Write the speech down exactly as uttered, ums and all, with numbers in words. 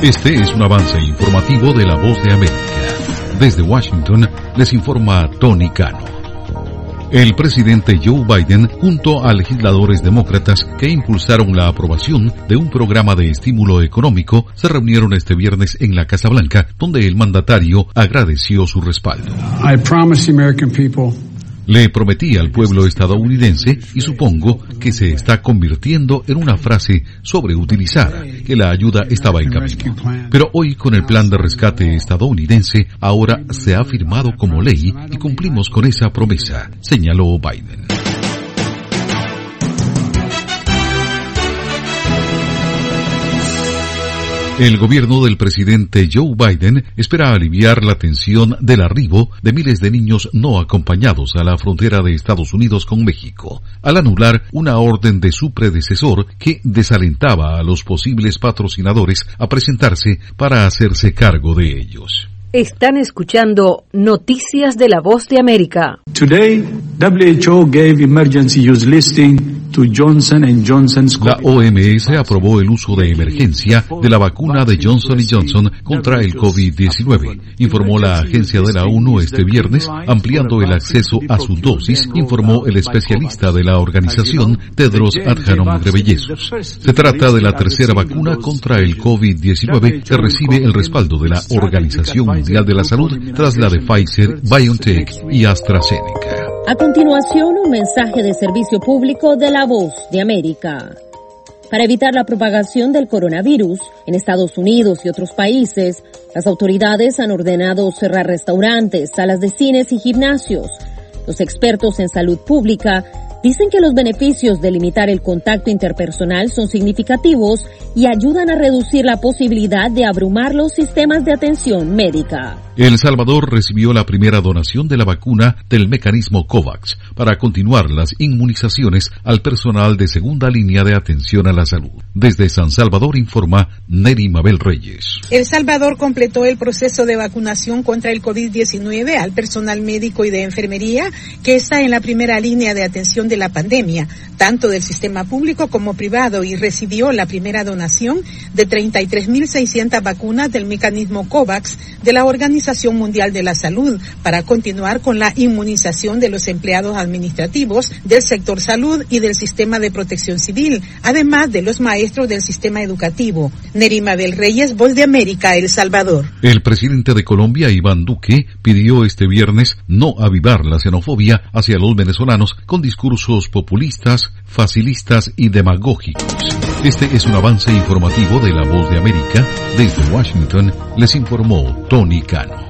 Este es un avance informativo de La Voz de América. Desde Washington les informa Tony Cano. El presidente Joe Biden, junto a legisladores demócratas que impulsaron la aprobación de un programa de estímulo económico, se reunieron este viernes en la Casa Blanca, donde el mandatario agradeció su respaldo. I promise the American people. Le prometí al pueblo estadounidense, y supongo que se está convirtiendo en una frase sobreutilizada, que la ayuda estaba en camino. Pero hoy, con el plan de rescate estadounidense, ahora se ha firmado como ley y cumplimos con esa promesa, señaló Biden. El gobierno del presidente Joe Biden espera aliviar la tensión del arribo de miles de niños no acompañados a la frontera de Estados Unidos con México, al anular una orden de su predecesor que desalentaba a los posibles patrocinadores a presentarse para hacerse cargo de ellos. Están escuchando Noticias de la Voz de América. Today, W H O gave emergency use listing to Johnson and Johnson's. La O M S aprobó el uso de emergencia de la vacuna de Johnson y Johnson contra el COVID diecinueve, informó la agencia de la ONU este viernes, ampliando el acceso a su dosis, informó el especialista de la organización Tedros Adhanom Ghebreyesus. Se trata de la tercera vacuna contra el COVID diecinueve que recibe el respaldo de la Organización Mundial de la Salud tras la de Pfizer, BioNTech y AstraZeneca. A continuación, un mensaje de servicio público de La Voz de América. Para evitar la propagación del coronavirus en Estados Unidos y otros países, las autoridades han ordenado cerrar restaurantes, salas de cines y gimnasios. Los expertos en salud pública dicen que los beneficios de limitar el contacto interpersonal son significativos y ayudan a reducir la posibilidad de abrumar los sistemas de atención médica. El Salvador recibió la primera donación de la vacuna del mecanismo COVAX para continuar las inmunizaciones al personal de segunda línea de atención a la salud. Desde San Salvador informa Neri Mabel Reyes. El Salvador completó el proceso de vacunación contra el COVID diecinueve al personal médico y de enfermería que está en la primera línea de atención de la pandemia, tanto del sistema público como privado, y recibió la primera donación de treinta y tres mil seiscientas vacunas del mecanismo COVAX de la Organización Mundial de la Salud para continuar con la inmunización de los empleados administrativos del sector salud y del sistema de protección civil, además de los maestros del sistema educativo. Neri Mabel Reyes, Voz de América, El Salvador. El presidente de Colombia, Iván Duque, pidió este viernes no avivar la xenofobia hacia los venezolanos con discursos populistas, facilistas y demagógicos. Este es un avance informativo de La Voz de América. Desde Washington les informó Tony Cano.